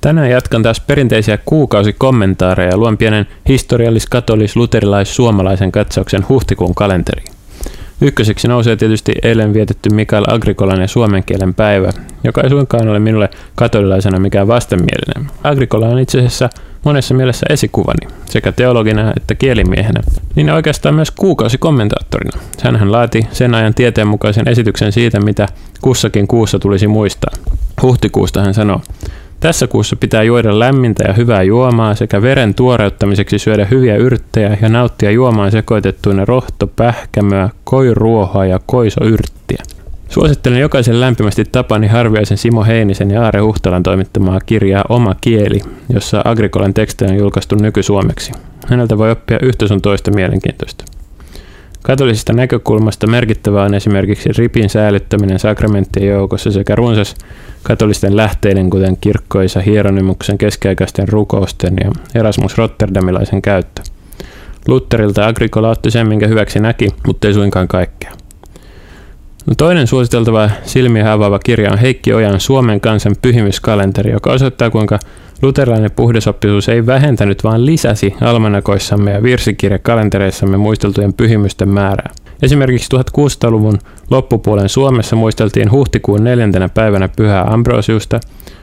Tänään jatkan taas perinteisiä kuukausikommentaareja ja luon pienen historiallis-katolis-luterilais-suomalaisen katsauksen huhtikuun kalenteriin. Ykköseksi nousee tietysti eilen vietetty Mikael Agrikolan ja suomen kielen päivä, joka ei suinkaan ole minulle katolilaisena mikään vastenmielinen. Agrikola on itse asiassa monessa mielessä esikuvani, sekä teologina että kielimiehenä, niin oikeastaan myös kuukausikommentaattorina. Hänhän laati sen ajan tieteenmukaisen esityksen siitä, mitä kussakin kuussa tulisi muistaa. Huhtikuusta hän sanoo: tässä kuussa pitää juoda lämmintä ja hyvää juomaa sekä veren tuoreuttamiseksi syödä hyviä yrttejä ja nauttia juomaan sekoitettuina rohto, pähkämöä, koiruohoa ja koisoyrttiä. Suosittelen jokaisen lämpimästi Tapani Harviaisen, Simo Heinisen ja Aare Huhtalan toimittamaa kirjaa Oma kieli, jossa Agrikolan tekstejä on julkaistu nykysuomeksi. Häneltä voi oppia yhtä sun toista mielenkiintoista. Katolisesta näkökulmasta merkittävää on esimerkiksi ripin säilyttäminen sakramenttien joukossa sekä runsas katolisten lähteiden, kuten kirkkoisa Hieronymuksen keskiaikaisten rukousten ja Erasmus Rotterdamilaisen käyttö. Lutterilta Agrikola otti sen, minkä hyväksi näki, mutta ei suinkaan kaikkea. Toinen suositeltava silmiä avaava kirja on Heikki Ojan Suomen kansan pyhimyskalenteri, joka osoittaa, kuinka luterilainen puhdasoppisuus ei vähentänyt, vaan lisäsi almanakoissamme ja virsikirjakalentereissamme muisteltujen pyhimysten määrää. Esimerkiksi 1600-luvun loppupuolen Suomessa muisteltiin huhtikuun 4. päivänä Pyhää Ambrosiusta,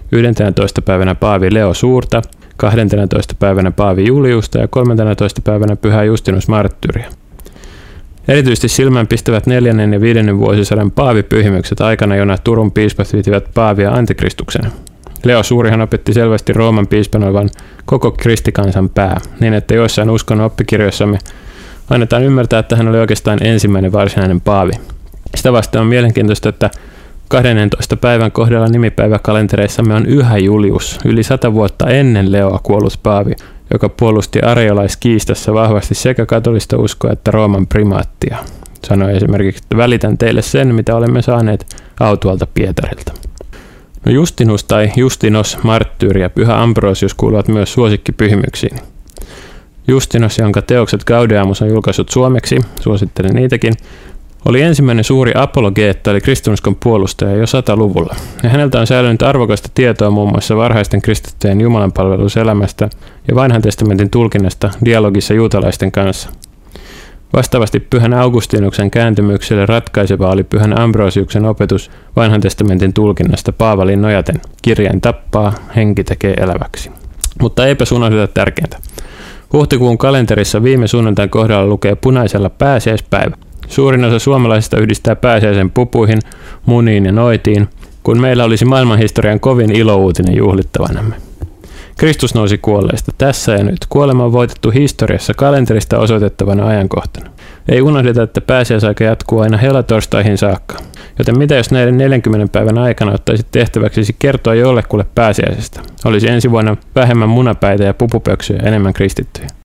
11. päivänä Paavi Leo Suurta, 12. päivänä Paavi Juliusta ja 13. päivänä Pyhää Justinus Marttyyriä. Erityisesti silmänpistävät 4. ja 5. vuosisadan paavipyhimykset aikana, jona Turun piispat pitivät paavia antikristuksena. Leo Suurihan opetti selvästi Rooman piispan olevan koko kristikansan pää, niin että joissain uskonnon oppikirjoissamme annetaan ymmärtää, että hän oli oikeastaan ensimmäinen varsinainen paavi. Sitä vasten on mielenkiintoista, että 12. päivän kohdalla nimipäiväkalentereissamme on yhä Julius, yli 100 vuotta ennen Leoa kuollut paavi, joka puolusti ariolaiskiistassa vahvasti sekä katolista uskoa että Rooman primaattia. Sanoi esimerkiksi, että välitän teille sen, mitä olemme saaneet autualta Pietarilta. Justinus tai Justinos Marttyyri ja Pyhä Ambrosius kuuluvat myös suosikkipyhimyksiin. Justinos, jonka teokset Gaudeamus on julkaissut suomeksi, suosittelen niitäkin, oli ensimmäinen suuri apologeetta eli kristinuskon puolustaja jo 100-luvulla. Ja häneltä on säilynyt arvokasta tietoa muun muassa varhaisten kristittyjen jumalanpalveluselämästä ja vanhan testamentin tulkinnasta dialogissa juutalaisten kanssa. Vastaavasti Pyhän Augustinuksen kääntymykselle ratkaiseva oli Pyhän Ambrosiuksen opetus vanhan testamentin tulkinnasta Paavaliin nojaten: kirjain tappaa, henki tekee eläväksi. Mutta eipä unohdeta tärkeintä. Huhtikuun kalenterissa viime sunnuntain kohdalla lukee punaisella pääsiäispäivä. Suurin osa suomalaisista yhdistää pääsiäisen pupuihin, muniin ja noitiin, kun meillä olisi maailmanhistorian kovin ilouutinen juhlittavanamme. Kristus nousi kuolleista tässä ja nyt. Kuolema on voitettu historiassa kalenterista osoitettavana ajankohtana. Ei unohdeta, että pääsiäisaika jatkuu aina helatorstaihin saakka. Joten mitä jos näiden 40 päivän aikana ottaisit tehtäväksi kertoa jollekulle pääsiäisestä? Olisi ensi vuonna vähemmän munapäitä ja pupupöksyjä, enemmän kristittyjä.